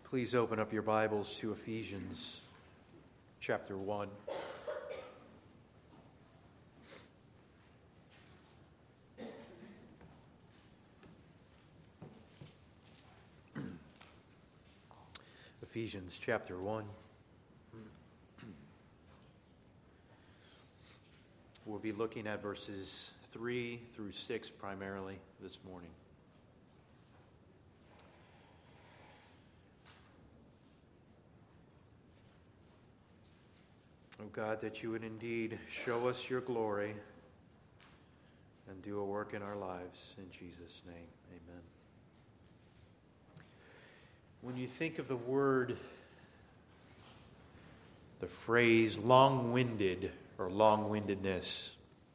Please open up your Bibles to Ephesians chapter 1. Ephesians chapter 1. We'll be looking at verses 3 through 6 primarily this morning. Oh God, that you would indeed show us your glory and do a work in our lives. In Jesus' name, amen. When you think of the word, the phrase long-winded or long-windedness,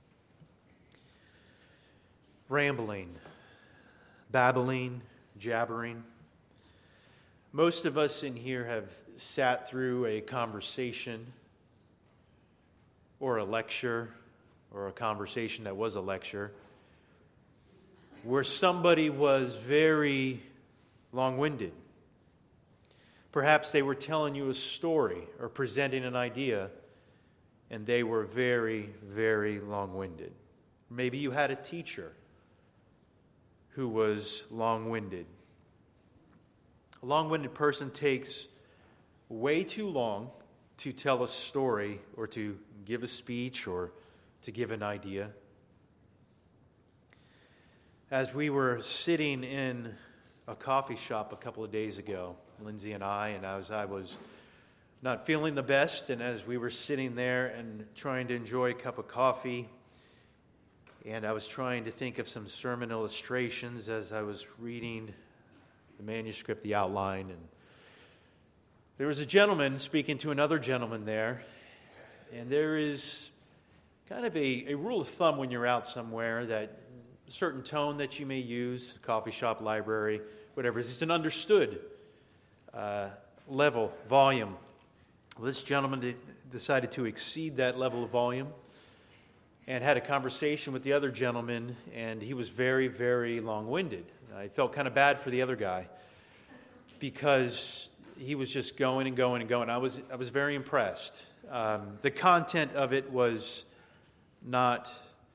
rambling, babbling, jabbering, most of us in here have sat through a conversation or a lecture, or a conversation that was a lecture, where somebody was very long-winded. Perhaps they were telling you a story or presenting an idea, and they were very, very long-winded. Maybe you had a teacher who was long-winded. A long-winded person takes way too long to tell a story or to give a speech or to give an idea. As we were sitting in a coffee shop a couple of days ago, Lindsay and as I was not feeling the best, and as we were sitting there and trying to enjoy a cup of coffee, and I was trying to think of some sermon illustrations as I was reading the manuscript, the outline, and there was a gentleman speaking to another gentleman there, and there is kind of a rule of thumb when you're out somewhere that a certain tone that you may use, coffee shop, library, whatever, it's an understood level, volume. Well, this gentleman decided to exceed that level of volume and had a conversation with the other gentleman, and he was very, very long-winded. I felt kind of bad for the other guy because he was just going and going and going. I was very impressed. The content of it was not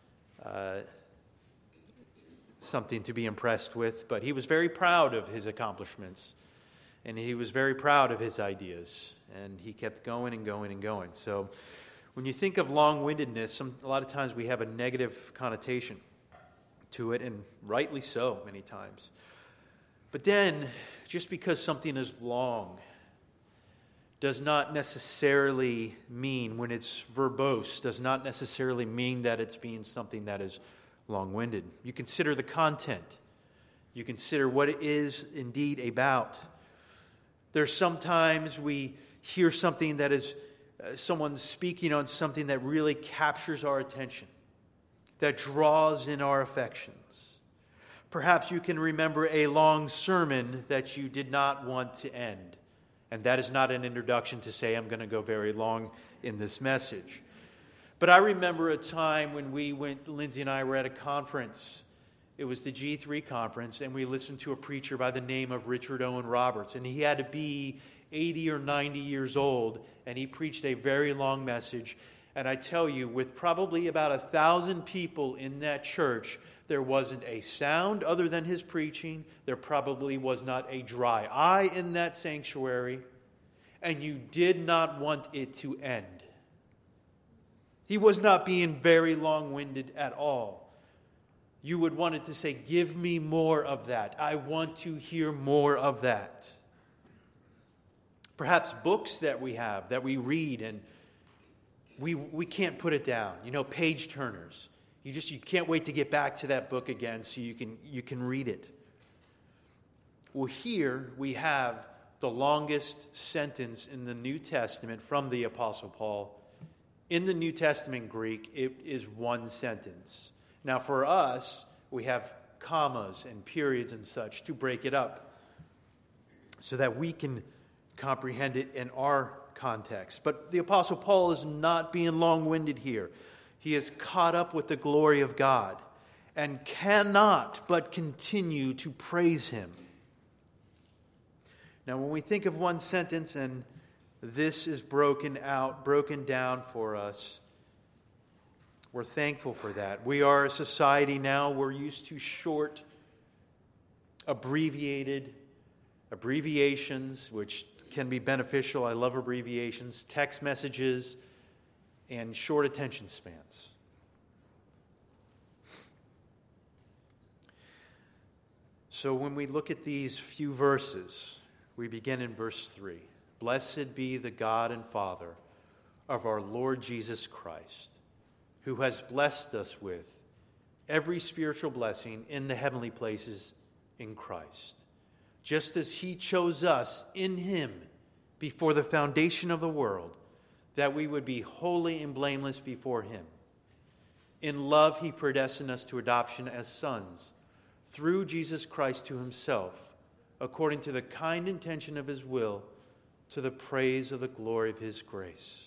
something to be impressed with, but he was very proud of his accomplishments, and he was very proud of his ideas, and he kept going and going and going. So when you think of long-windedness, a lot of times we have a negative connotation to it, and rightly so many times. But then, just because something is long does not necessarily mean, when it's verbose, does not necessarily mean that it's being something that is long-winded. You consider the content. You consider what it is indeed about. There's sometimes we hear something that is someone speaking on something that really captures our attention, that draws in our affections. Perhaps you can remember a long sermon that you did not want to end. And that is not an introduction to say I'm going to go very long in this message. But I remember a time when Lindsay and I were at a conference. It was the G3 conference, and we listened to a preacher by the name of Richard Owen Roberts. And he had to be 80 or 90 years old, and he preached a very long message. And I tell you, with probably about 1,000 people in that church, there wasn't a sound other than his preaching. There probably was not a dry eye in that sanctuary. And you did not want it to end. He was not being very long-winded at all. You would want it to say, give me more of that. I want to hear more of that. Perhaps books that we have, that we read, and we can't put it down. You know, page turners. You can't wait to get back to that book again so you can read it. Well, here we have the longest sentence in the New Testament from the Apostle Paul. In the New Testament Greek, it is one sentence. Now, for us, we have commas and periods and such to break it up so that we can comprehend it in our context. But the Apostle Paul is not being long-winded here. He is caught up with the glory of God and cannot but continue to praise Him. Now, when we think of one sentence and this is broken down for us, we're thankful for that. We are a society now, we're used to short, abbreviations, which can be beneficial. I love abbreviations, text messages, and short attention spans. So when we look at these few verses, we begin in verse 3. Blessed be the God and Father of our Lord Jesus Christ, who has blessed us with every spiritual blessing in the heavenly places in Christ, just as he chose us in him before the foundation of the world, that we would be holy and blameless before him. In love he predestined us to adoption as sons, through Jesus Christ to himself, according to the kind intention of his will, to the praise of the glory of his grace,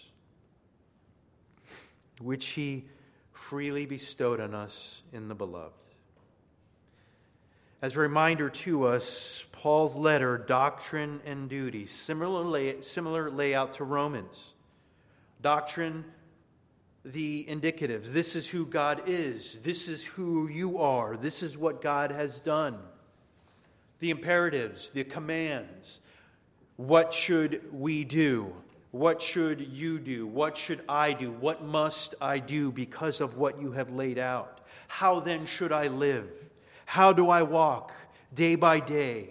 which he freely bestowed on us in the beloved. As a reminder to us, Paul's letter, Doctrine and Duty, similar layout to Romans. Doctrine, the indicatives. This is who God is. This is who you are. This is what God has done. The imperatives, the commands. What should we do? What should you do? What should I do? What must I do because of what you have laid out? How then should I live? How do I walk day by day?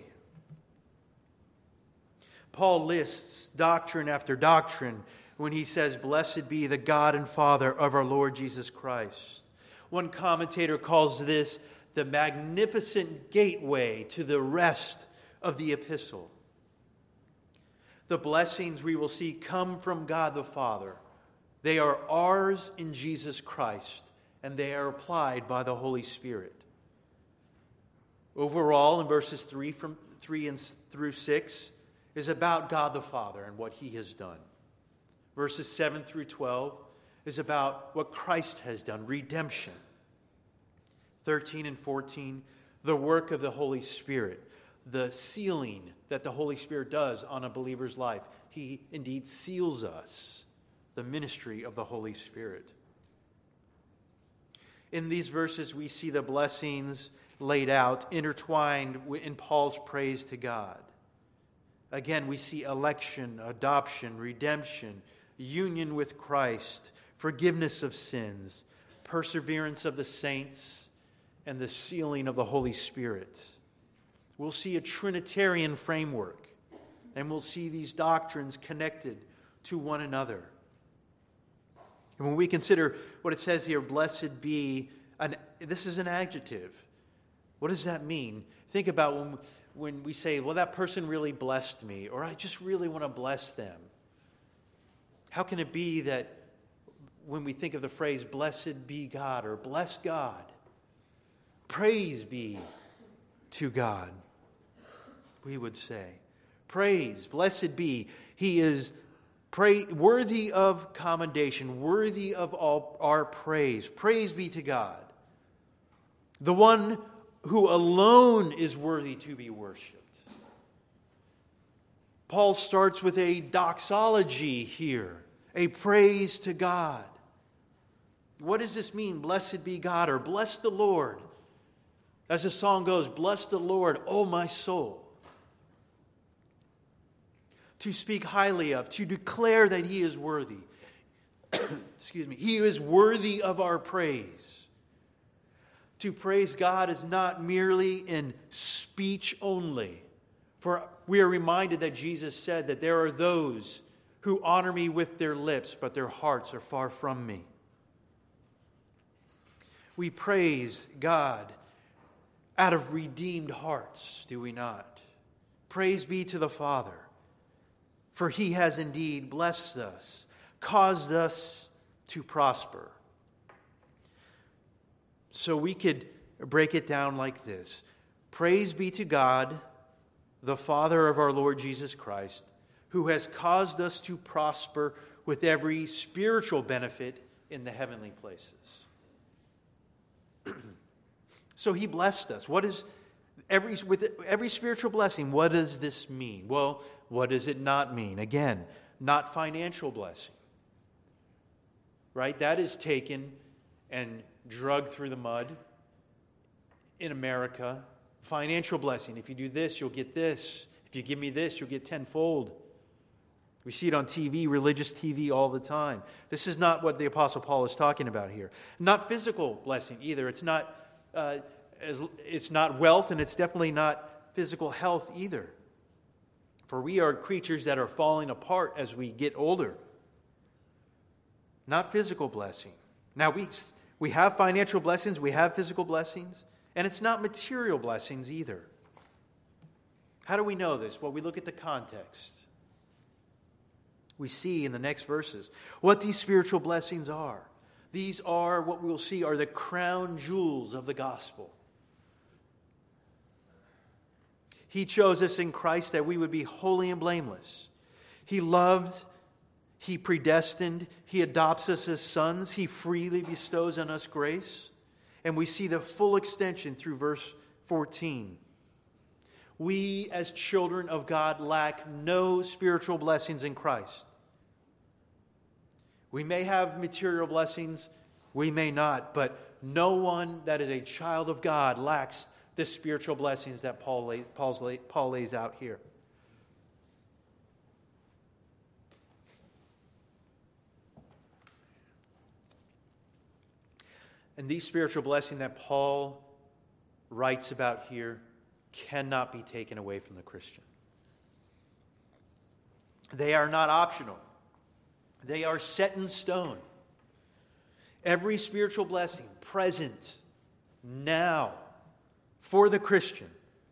Paul lists doctrine after doctrine when he says, Blessed be the God and Father of our Lord Jesus Christ. One commentator calls this the magnificent gateway to the rest of the epistle. The blessings we will see come from God the Father. They are ours in Jesus Christ, and they are applied by the Holy Spirit. Overall, in verses 3 through 6, is about God the Father and what he has done. Verses 7 through 12 is about what Christ has done, redemption. 13 and 14, the work of the Holy Spirit, the sealing that the Holy Spirit does on a believer's life. He indeed seals us, the ministry of the Holy Spirit. In these verses, we see the blessings laid out, intertwined in Paul's praise to God. Again, we see election, adoption, redemption, union with Christ, forgiveness of sins, perseverance of the saints, and the sealing of the Holy Spirit. We'll see a Trinitarian framework, and we'll see these doctrines connected to one another. And when we consider what it says here, blessed be, this is an adjective. What does that mean? Think about when we say, well, that person really blessed me, or I just really want to bless them. How can it be that when we think of the phrase, blessed be God, or bless God, praise be to God, we would say, praise, blessed be. He is worthy of commendation, worthy of all our praise. Praise be to God, the one who alone is worthy to be worshipped. Paul starts with a doxology here, a praise to God. What does this mean? Blessed be God, or bless the Lord. As the song goes, bless the Lord, O my soul. To speak highly of, to declare that he is worthy. Excuse me. He is worthy of our praise. To praise God is not merely in speech only. For we are reminded that Jesus said that there are those who honor me with their lips, but their hearts are far from me. We praise God out of redeemed hearts, do we not? Praise be to the Father, for he has indeed blessed us, caused us to prosper. So we could break it down like this. Praise be to God, the Father of our Lord Jesus Christ, who has caused us to prosper with every spiritual benefit in the heavenly places. So he blessed us. What is With every spiritual blessing, what does this mean? Well, what does it not mean? Again, not financial blessing. Right? That is taken and drugged through the mud in America. Financial blessing. If you do this, you'll get this. If you give me this, you'll get tenfold. We see it on TV, religious TV, all the time. This is not what the Apostle Paul is talking about here. Not physical blessing either. It's not wealth, and it's definitely not physical health either. For we are creatures that are falling apart as we get older. Not physical blessing. Now, we have financial blessings, we have physical blessings, and it's not material blessings either. How do we know this? Well, we look at the context. We see in the next verses what these spiritual blessings are. These are, what we'll see, are the crown jewels of the gospel. He chose us in Christ that we would be holy and blameless. He loved, He predestined, He adopts us as sons, He freely bestows on us grace. And we see the full extension through verse 14. We as children of God lack no spiritual blessings in Christ. We may have material blessings, we may not, but no one that is a child of God lacks the spiritual blessings that Paul lays out here. And these spiritual blessings that Paul writes about here cannot be taken away from the Christian. They are not optional. They are set in stone. Every spiritual blessing present now for the Christian.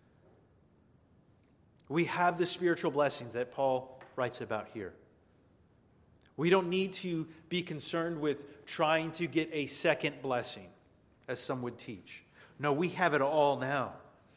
We have the spiritual blessings that Paul writes about here. We don't need to be concerned with trying to get a second blessing, as some would teach. No, we have it all now.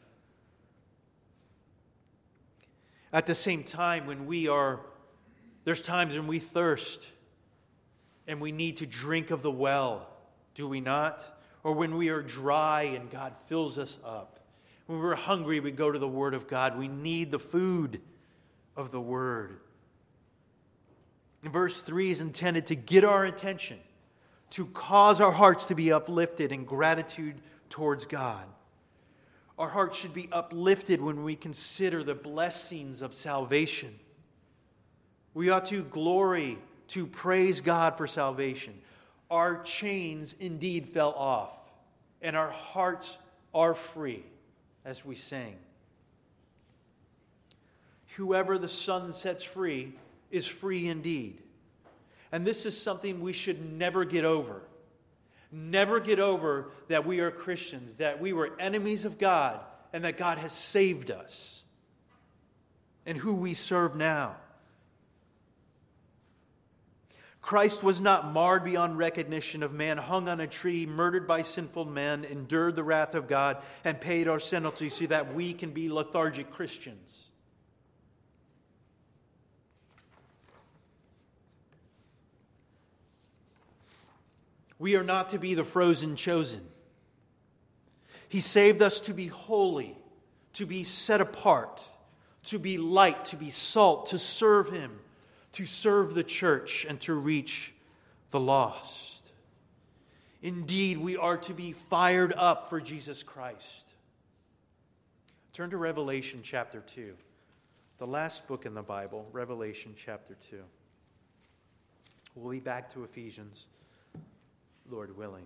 At the same time, there's times when we thirst and we need to drink of the well, do we not? Or when we are dry and God fills us up. When we're hungry, we go to the Word of God. We need the food of the Word. And verse 3 is intended to get our attention, to cause our hearts to be uplifted in gratitude towards God. Our hearts should be uplifted when we consider the blessings of salvation. We ought to glory, to praise God for salvation. Our chains indeed fell off, and our hearts are free, as we sang. Whoever the Son sets free is free indeed. And this is something we should never get over. Never get over that we are Christians, that we were enemies of God, and that God has saved us, and who we serve now. Christ was not marred beyond recognition of man, hung on a tree, murdered by sinful men, endured the wrath of God, and paid our penalty so that we can be lethargic Christians. We are not to be the frozen chosen. He saved us to be holy, to be set apart, to be light, to be salt, to serve Him, to serve the church, and to reach the lost. Indeed, we are to be fired up for Jesus Christ. Turn to Revelation chapter 2, the last book in the Bible, Revelation chapter 2. We'll be back to Ephesians, Lord willing.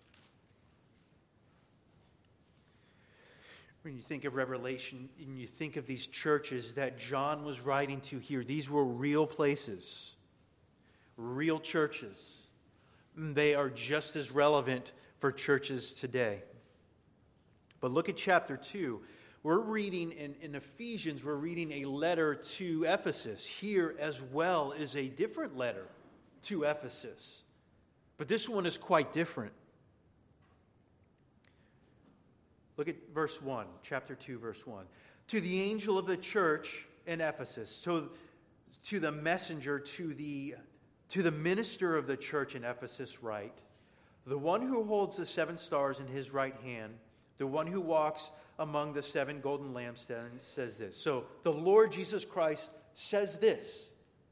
When you think of Revelation and you think of these churches that John was writing to here, these were real places, real churches. They are just as relevant for churches today. But look at chapter 2. We're reading in Ephesians, we're reading a letter to Ephesus. Here as well is a different letter to Ephesus. But this one is quite different. Look at verse 1, chapter 2, verse 1. To the angel of the church in Ephesus, so to the messenger, to the minister of the church in Ephesus write, the one who holds the 7 stars in his right hand, the one who walks among the 7 golden lampstands says this. So the Lord Jesus Christ says this.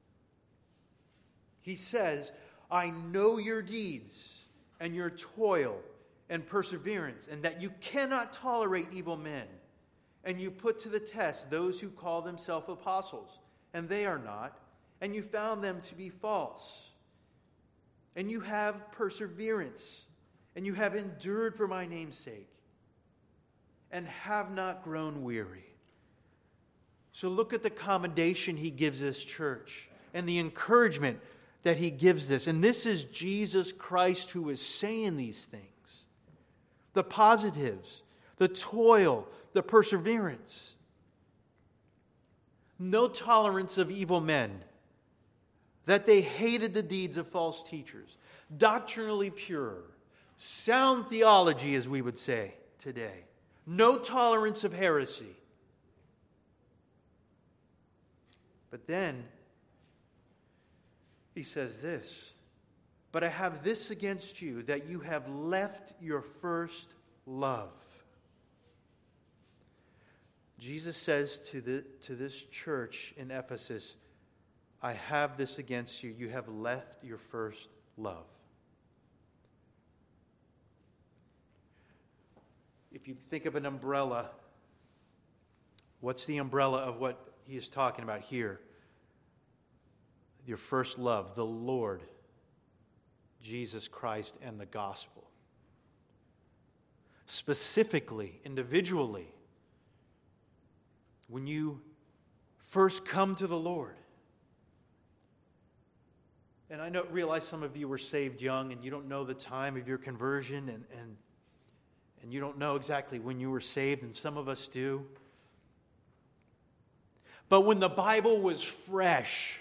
He says, I know your deeds and your toil and perseverance, and that you cannot tolerate evil men. And you put to the test those who call themselves apostles, and they are not, and you found them to be false. And you have perseverance, and you have endured for my name's sake, and have not grown weary. So look at the commendation he gives this church, and the encouragement that he gives this. And this is Jesus Christ who is saying these things. The positives, the toil, the perseverance. No tolerance of evil men, that they hated the deeds of false teachers, doctrinally pure, sound theology, as we would say today. No tolerance of heresy. But then he says this, but I have this against you, that you have left your first love. Jesus says to this church in Ephesus, I have this against you. You have left your first love. If you think of an umbrella, what's the umbrella of what he is talking about here? Your first love, the Lord, Jesus Christ, and the gospel. Specifically, individually, when you first come to the Lord. And I realize some of you were saved young and you don't know the time of your conversion and you don't know exactly when you were saved, and some of us do. But when the Bible was fresh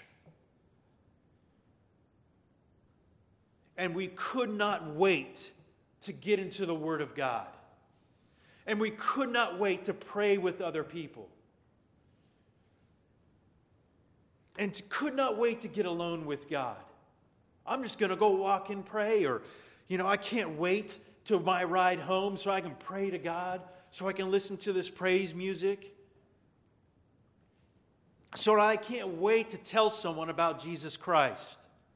and we could not wait to get into the Word of God, and we could not wait to pray with other people, and could not wait to get alone with God. I'm just going to go walk and pray, or, I can't wait till my ride home so I can pray to God, so I can listen to this praise music. So I can't wait to tell someone about Jesus Christ,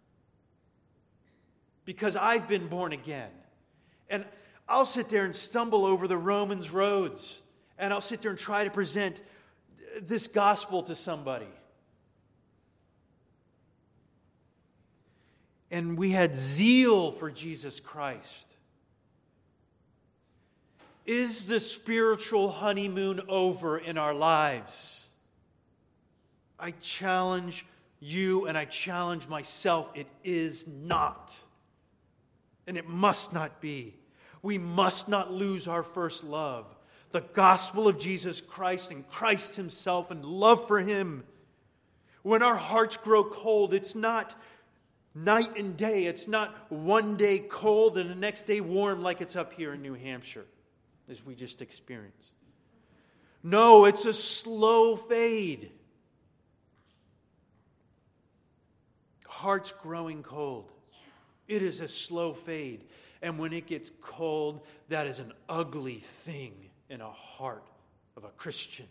because I've been born again. And I'll sit there and stumble over the Romans roads, and I'll sit there and try to present this gospel to somebody. And we had zeal for Jesus Christ. Is the spiritual honeymoon over in our lives? I challenge you and I challenge myself, it is not. And it must not be. We must not lose our first love. The gospel of Jesus Christ and Christ Himself and love for Him. When our hearts grow cold, it's not night and day. It's not one day cold and the next day warm like it's up here in New Hampshire, as we just experienced. No, it's a slow fade. Hearts growing cold. It is a slow fade. And when it gets cold, that is an ugly thing in a heart of a Christian.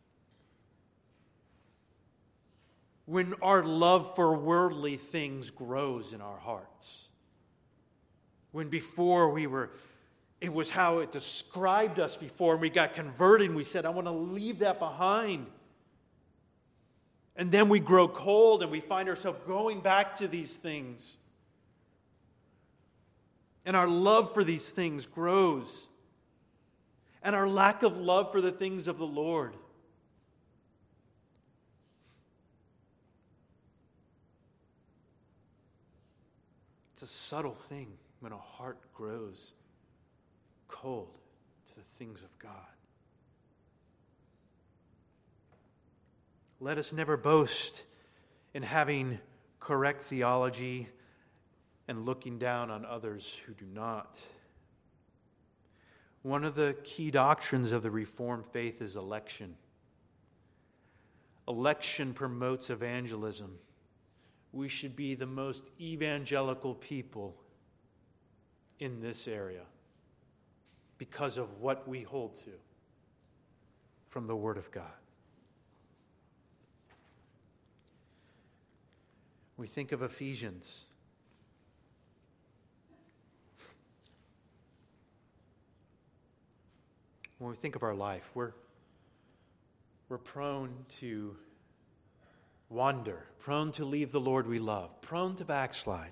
When our love for worldly things grows in our hearts. When before it was how it described us before, and we got converted and we said, I want to leave that behind. And then we grow cold and we find ourselves going back to these things. And our love for these things grows. And our lack of love for the things of the Lord. It's a subtle thing when a heart grows cold to the things of God. Let us never boast in having correct theology and looking down on others who do not. One of the key doctrines of the Reformed faith is election. Election promotes evangelism. We should be the most evangelical people in this area because of what we hold to. from the Word of God. We think of Ephesians. When we think of our life, we're prone to wander, prone to leave the Lord we love, prone to backslide.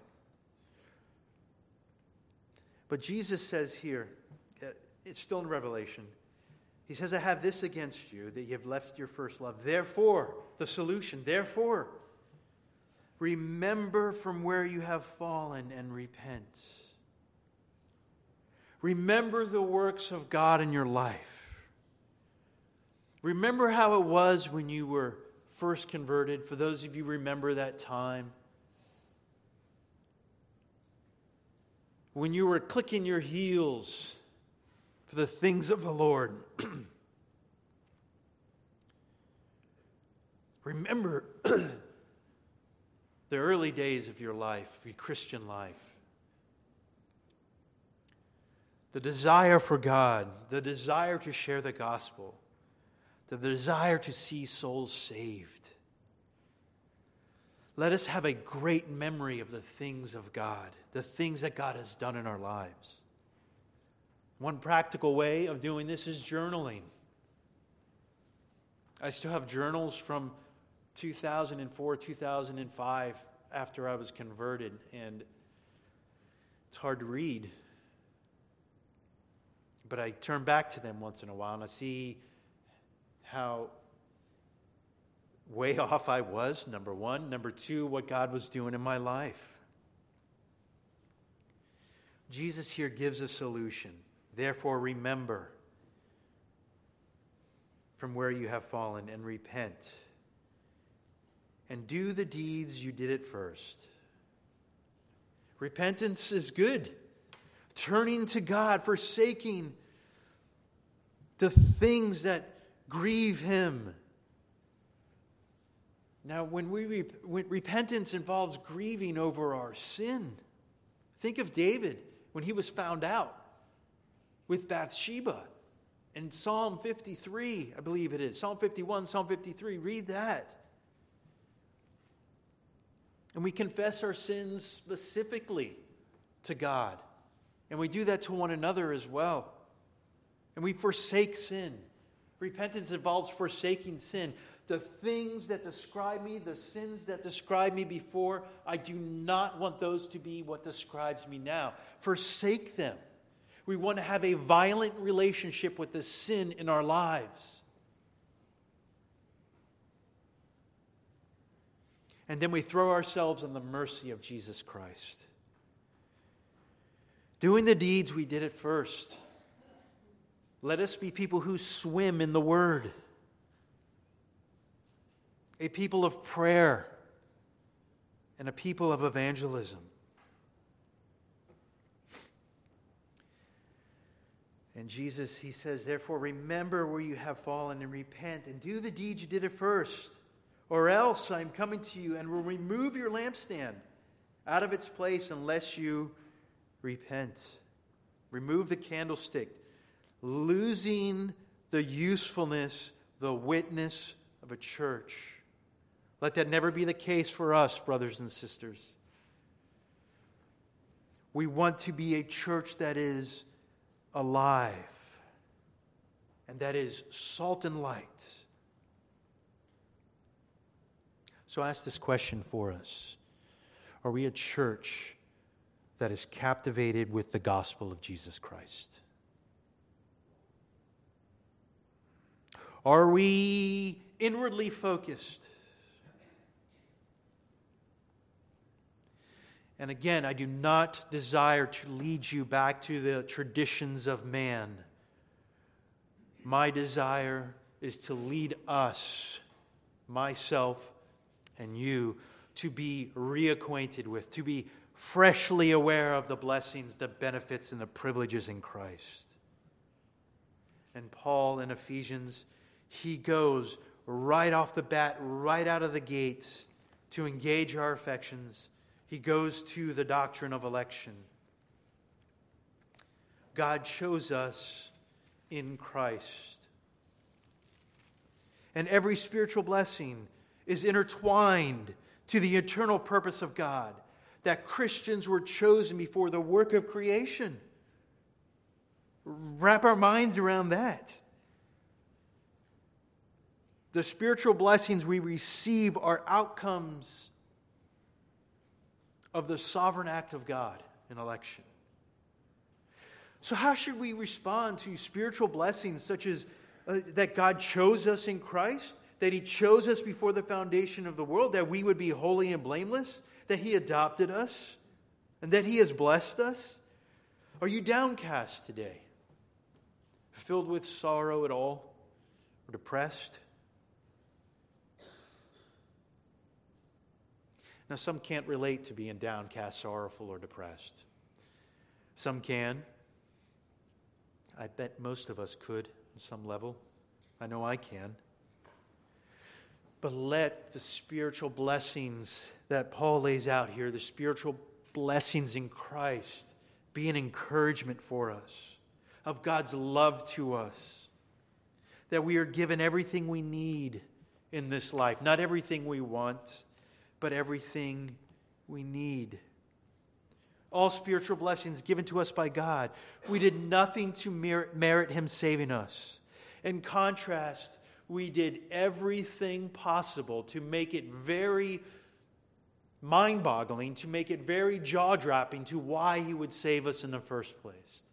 But Jesus says here, it's still in Revelation, he says, I have this against you, that you have left your first love. Therefore, the solution, therefore, remember from where you have fallen and repent. Remember the works of God in your life. Remember how it was when you were first converted. For those of you who remember that time, when you were clicking your heels for the things of the Lord. Remember the early days of your life, your Christian life. The desire for God, the desire to share the gospel, the desire to see souls saved. Let us have a great memory of the things of God, the things that God has done in our lives. One practical way of doing this is journaling. I still have journals from 2004, 2005, after I was converted, and it's hard to read. But I turn back to them once in a while, and I see how way off I was, number one. Number two, what God was doing in my life. Jesus here gives a solution. Therefore, remember from where you have fallen and repent. And do the deeds you did at first. Repentance is good. Turning to God, forsaking the things that grieve Him. Now, when repentance involves grieving over our sin. Think of David when he was found out with Bathsheba. In Psalm 53, I believe it is. Psalm 51, Psalm 53, read that. And we confess our sins specifically to God. And we do that to one another as well. And we forsake sin. Repentance involves forsaking sin. The things that describe me, the sins that described me before, I do not want those to be what describes me now. Forsake them. We want to have a violent relationship with the sin in our lives. And then we throw ourselves on the mercy of Jesus Christ. Doing the deeds we did at first. Let us be people who swim in the Word. A people of prayer. And a people of evangelism. And Jesus, He says, therefore remember where you have fallen and repent and do the deeds you did at first. Or else I am coming to you and will remove your lampstand out of its place unless you repent. Remove the candlestick, losing the usefulness, the witness of a church. Let that never be the case for us, brothers and sisters. We want to be a church that is alive and that is salt and light. So I ask this question for us. Are we a church that is captivated with the gospel of Jesus Christ? Are we inwardly focused? And again, I do not desire to lead you back to the traditions of man. My desire is to lead us, myself, and you, to be reacquainted with, to be freshly aware of the blessings, the benefits, and the privileges in Christ. And Paul in Ephesians, he goes right off the bat, right out of the gate to engage our affections. He goes to the doctrine of election. God chose us in Christ. And every spiritual blessing is intertwined to the eternal purpose of God, that Christians were chosen before the work of creation. Wrap our minds around that. The spiritual blessings we receive are outcomes of the sovereign act of God in election. So how should we respond to spiritual blessings such as that God chose us in Christ, that He chose us before the foundation of the world, that we would be holy and blameless, that He adopted us, and that He has blessed us? Are you downcast today? Filled with sorrow at all? Or depressed? Now, some can't relate to being downcast, sorrowful, or depressed. Some can. I bet most of us could on some level. I know I can. But let the spiritual blessings that Paul lays out here, the spiritual blessings in Christ, be an encouragement for us of God's love to us. That we are given everything we need in this life. Not everything we want, but everything we need. All spiritual blessings given to us by God. We did nothing to merit Him saving us. In contrast, we did everything possible to make it very mind-boggling, to make it very jaw-dropping to why He would save us in the first place.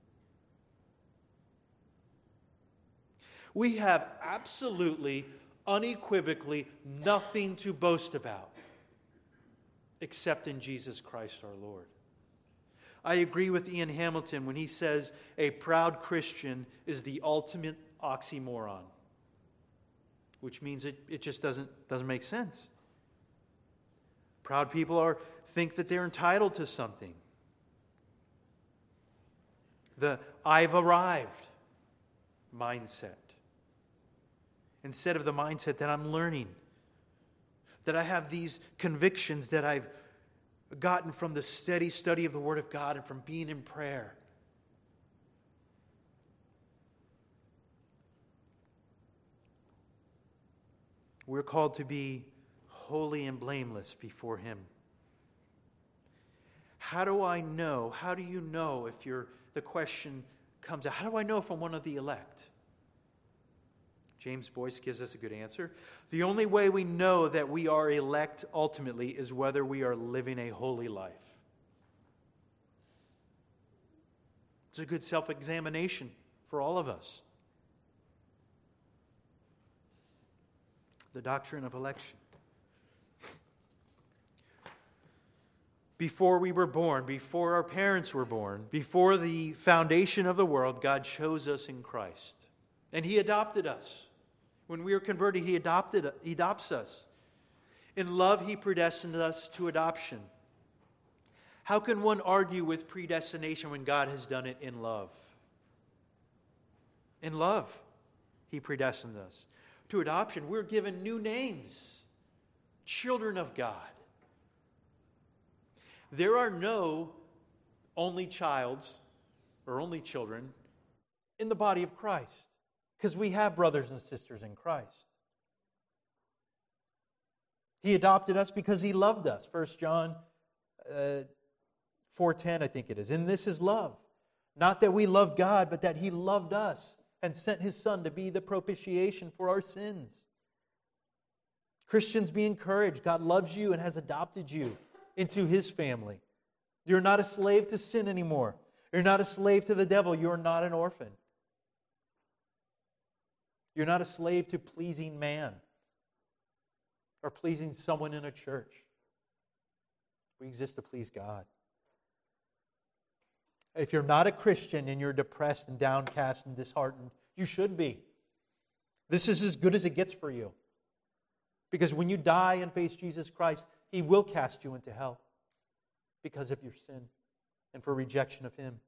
We have absolutely, unequivocally nothing to boast about except in Jesus Christ our Lord. I agree with Ian Hamilton when he says a proud Christian is the ultimate oxymoron, which means it just doesn't make sense. Proud people think that they're entitled to something. The I've arrived mindset. Instead of the mindset that I'm learning, that I have these convictions that I've gotten from the steady study of the Word of God and from being in prayer. We're called to be holy and blameless before Him. How do I know? How do you know if the question comes out? How do I know if I'm one of the elect? James Boyce gives us a good answer. The only way we know that we are elect ultimately is whether we are living a holy life. It's a good self-examination for all of us. The doctrine of election. Before we were born, before our parents were born, before the foundation of the world, God chose us in Christ. And He adopted us. When we are converted, He adopts us. In love, He predestined us to adoption. How can one argue with predestination when God has done it in love? In love, He predestined us to adoption. We're given new names, children of God. There are no only childs or only children in the body of Christ, because we have brothers and sisters in Christ. He adopted us because He loved us. 1 John 4:10, I think it is. And this is love. Not that we loved God, but that He loved us and sent His Son to be the propitiation for our sins. Christians, be encouraged. God loves you and has adopted you into His family. You're not a slave to sin anymore. You're not a slave to the devil. You're not an orphan. You're not a slave to pleasing man or pleasing someone in a church. We exist to please God. If you're not a Christian and you're depressed and downcast and disheartened, you should be. This is as good as it gets for you. Because when you die and face Jesus Christ, He will cast you into hell because of your sin and for rejection of Him.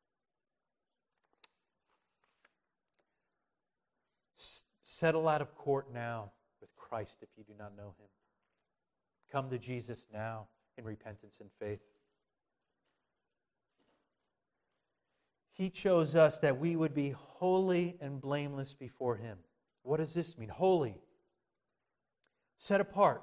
Settle out of court now with Christ if you do not know Him. Come to Jesus now in repentance and faith. He chose us that we would be holy and blameless before Him. What does this mean? Holy, set apart,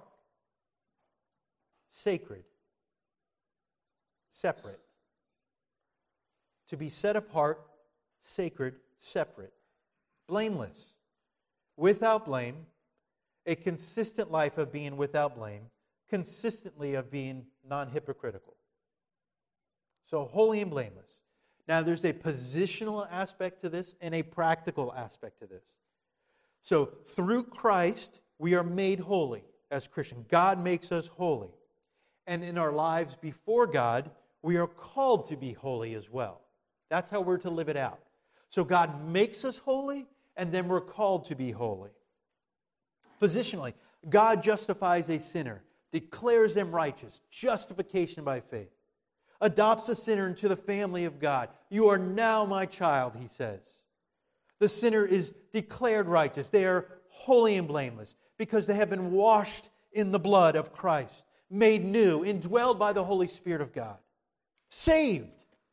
sacred, separate. To be set apart, sacred, separate, blameless, without blame, a consistent life of being without blame, consistently of being non-hypocritical. So holy and blameless. Now there's a positional aspect to this and a practical aspect to this. So through Christ, we are made holy as Christians. God makes us holy. And in our lives before God, we are called to be holy as well. That's how we're to live it out. So God makes us holy, and then we're called to be holy. Positionally, God justifies a sinner, declares them righteous, justification by faith. Adopts a sinner into the family of God. You are now my child, he says. The sinner is declared righteous. They are holy and blameless because they have been washed in the blood of Christ, made new, indwelled by the Holy Spirit of God, saved.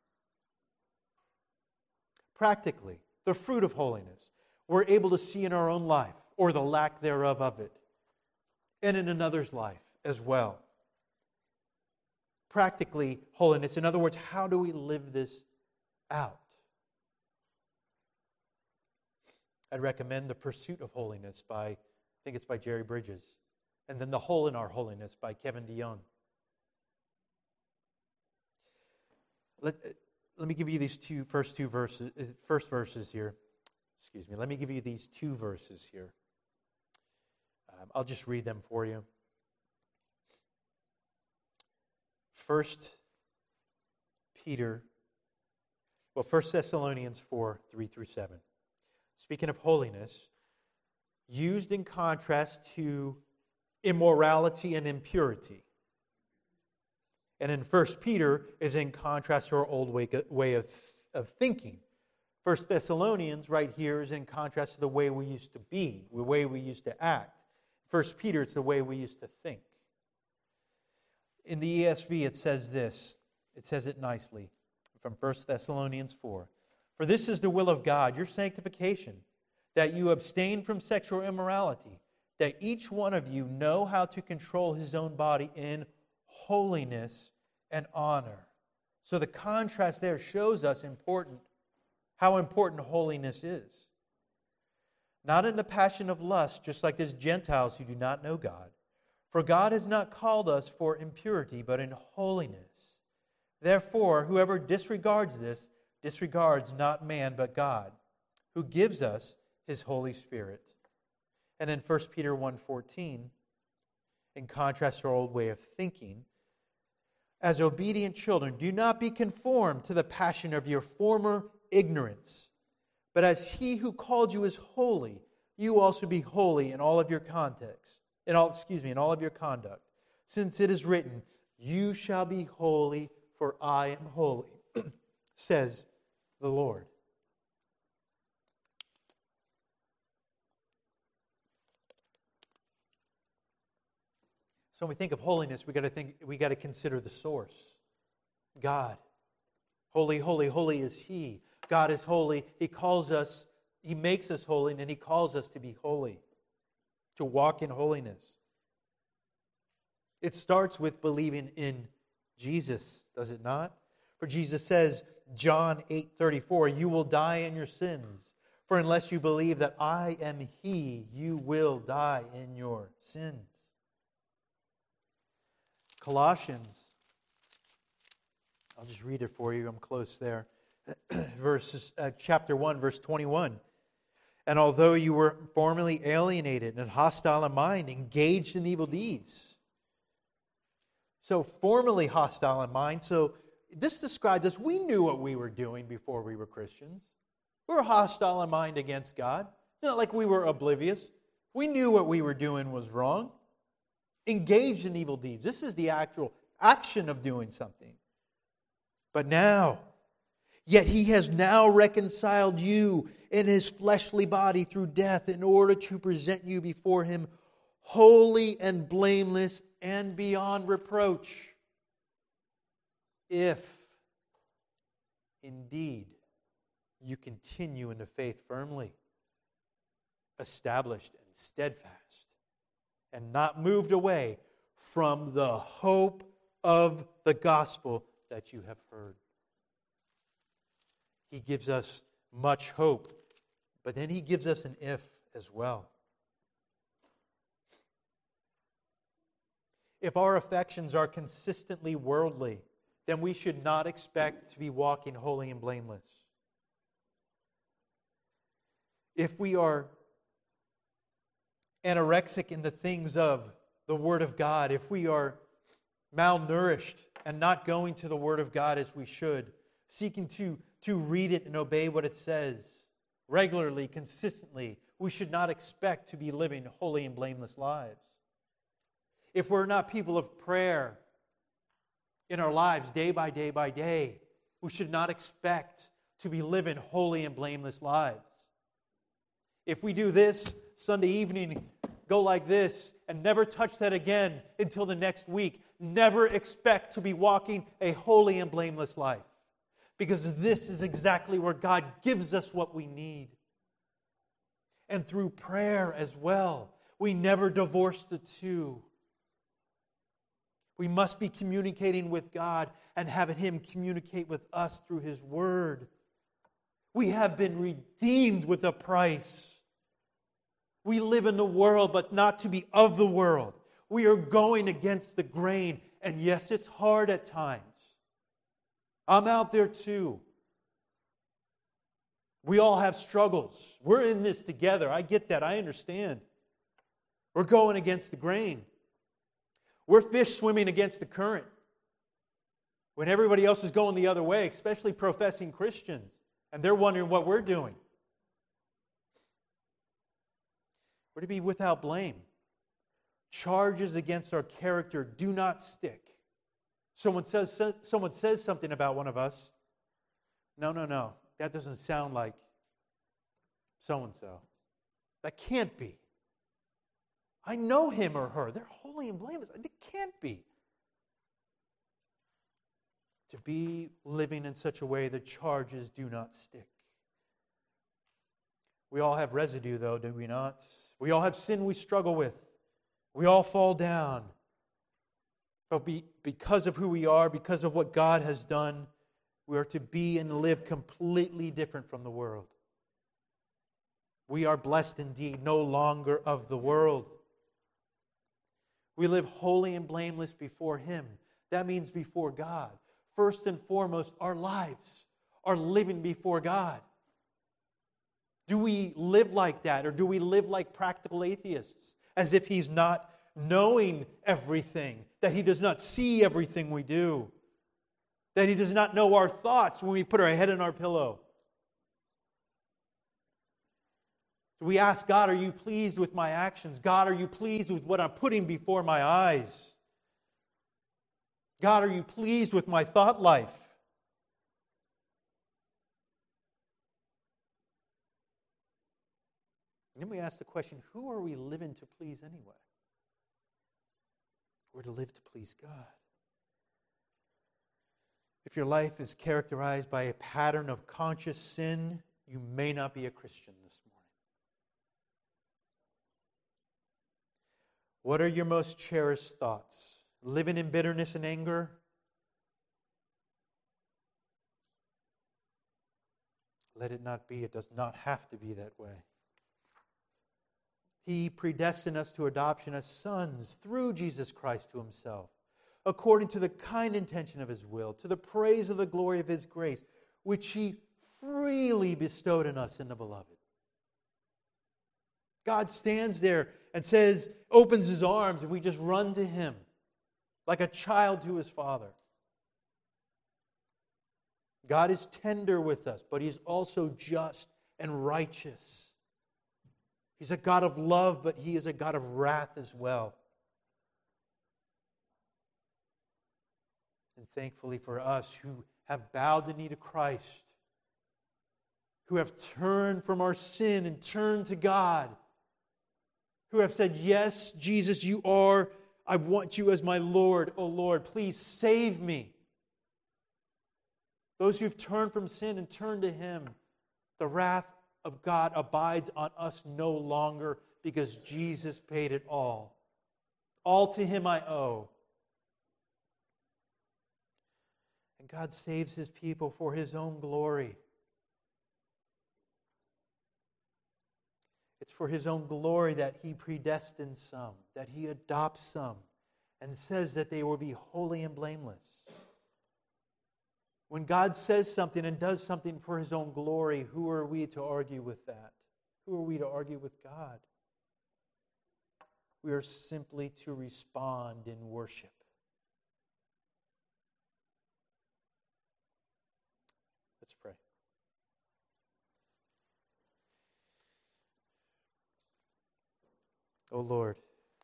Practically, the fruit of holiness we're able to see in our own life, or the lack thereof of it, and in another's life as well. Practically, holiness. In other words, how do we live this out? I'd recommend The Pursuit of Holiness by, I think it's by Jerry Bridges, and then The Hole in Our Holiness by Kevin DeYoung. Let me give you these first verses here. Excuse me. Let me give you these two verses here. I'll just read them for you. 1 Thessalonians 4, 3 through 7. Speaking of holiness, used in contrast to immorality and impurity. And in 1 Peter is in contrast to our old way of thinking. 1 Thessalonians right here is in contrast to the way we used to be, the way we used to act. 1 Peter, it's the way we used to think. In the ESV, it says this. It says it nicely from 1 Thessalonians 4. For this is the will of God, your sanctification, that you abstain from sexual immorality, that each one of you know how to control his own body in holiness and honor. So the contrast there shows us how important holiness is. Not in the passion of lust, just like these Gentiles who do not know God. For God has not called us for impurity, but in holiness. Therefore, whoever disregards this, disregards not man, but God, who gives us His Holy Spirit. And in 1 Peter 1:14, in contrast to our old way of thinking, as obedient children, do not be conformed to the passion of your former ignorance, but as He who called you is holy, you also be holy in all of your in all of your conduct. Since it is written, you shall be holy, for I am holy, says the Lord. So when we think of holiness, we got to consider the source. God. Holy, holy, holy is He. God is holy. He calls us, He makes us holy, and He calls us to be holy, to walk in holiness. It starts with believing in Jesus, does it not? For Jesus says, John 8:34, you will die in your sins. For unless you believe that I am He, you will die in your sins. Colossians, I'll just read it for you. I'm close there. Chapter 1, verse 21. And although you were formerly alienated and hostile in mind, engaged in evil deeds. So formerly hostile in mind. So this describes us. We knew what we were doing before we were Christians. We were hostile in mind against God. It's not like we were oblivious. We knew what we were doing was wrong. Engaged in evil deeds. This is the actual action of doing something. But now, yet He has now reconciled you in His fleshly body through death in order to present you before Him holy and blameless and beyond reproach. If indeed you continue in the faith firmly, established and steadfast, and not moved away from the hope of the gospel that you have heard. He gives us much hope, but then he gives us an if as well. If our affections are consistently worldly, then we should not expect to be walking holy and blameless. If we are anorexic in the things of the Word of God, if we are malnourished and not going to the Word of God as we should, seeking to read it and obey what it says regularly, consistently, we should not expect to be living holy and blameless lives. If we're not people of prayer in our lives day by day by day, we should not expect to be living holy and blameless lives. If we do this Sunday evening, go like this, and never touch that again until the next week, never expect to be walking a holy and blameless life. Because this is exactly where God gives us what we need. And through prayer as well, we never divorce the two. We must be communicating with God and having Him communicate with us through His Word. We have been redeemed with a price. We live in the world, but not to be of the world. We are going against the grain, and yes, it's hard at times. I'm out there too. We all have struggles. We're in this together. I get that. I understand. We're going against the grain. We're fish swimming against the current. When everybody else is going the other way, especially professing Christians, and they're wondering what we're doing. We're to be without blame. Charges against our character do not stick. Someone says something about one of us. No. That doesn't sound like so-and-so. That can't be. I know him or her. They're holy and blameless. It can't be. To be living in such a way that charges do not stick. We all have residue, though, do we not? We all have sin we struggle with. We all fall down. But because of who we are, because of what God has done, we are to be and live completely different from the world. We are blessed indeed, no longer of the world. We live holy and blameless before Him. That means before God. First and foremost, our lives are living before God. Do we live like that, or do we live like practical atheists, as if He's not knowing everything, that He does not see everything we do, that He does not know our thoughts when we put our head in our pillow? So we ask God, are you pleased with my actions? God, are you pleased with what I'm putting before my eyes? God, are you pleased with my thought life? And then we ask the question, who are we living to please anyway? We're to live to please God. If your life is characterized by a pattern of conscious sin, you may not be a Christian this morning. What are your most cherished thoughts? Living in bitterness and anger? Let it not be. It does not have to be that way. He predestined us to adoption as sons through Jesus Christ to Himself, according to the kind intention of His will, to the praise of the glory of His grace, which He freely bestowed on us in the Beloved. God stands there and says, opens His arms, and we just run to Him like a child to his father. God is tender with us, but He's also just and righteous. He's a God of love, but He is a God of wrath as well. And thankfully for us who have bowed the knee to Christ, who have turned from our sin and turned to God, who have said, yes, Jesus, you are, I want you as my Lord. Oh Lord, please save me. Those who've turned from sin and turned to Him, the wrath of God abides on us no longer because Jesus paid it all. All to Him I owe. And God saves His people for His own glory. It's for His own glory that He predestines some, that He adopts some, and says that they will be holy and blameless. When God says something and does something for His own glory, who are we to argue with that? Who are we to argue with God? We are simply to respond in worship. Let's pray. O Lord,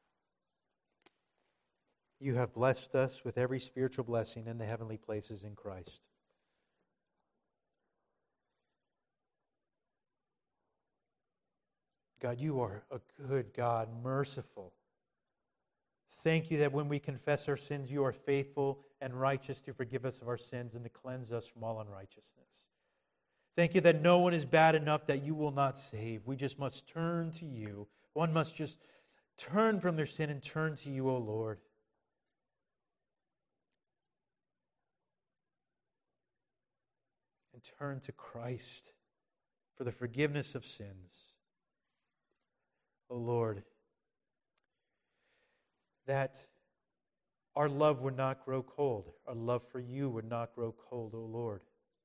You have blessed us with every spiritual blessing in the heavenly places in Christ. God, You are a good God, merciful. Thank You that when we confess our sins, You are faithful and righteous to forgive us of our sins and to cleanse us from all unrighteousness. Thank You that no one is bad enough that You will not save. We just must turn to You. One must just turn from their sin and turn to You, O Lord. And turn to Christ for the forgiveness of sins. O Lord, that our love would not grow cold. Our love for You would not grow cold, O Lord.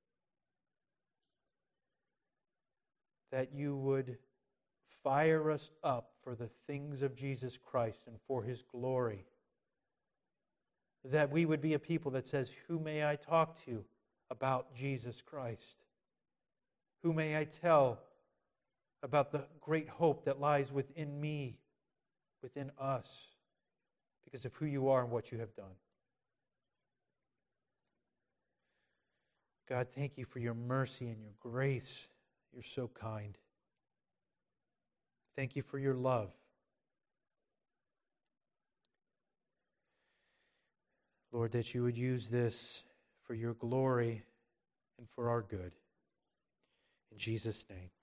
That You would fire us up for the things of Jesus Christ and for His glory. That we would be a people that says, who may I talk to about Jesus Christ? Who may I tell about the great hope that lies within me, within us, because of who You are and what You have done? God, thank You for Your mercy and Your grace. You're so kind. Thank You for Your love. Lord, that You would use this for Your glory and for our good. In Jesus' name.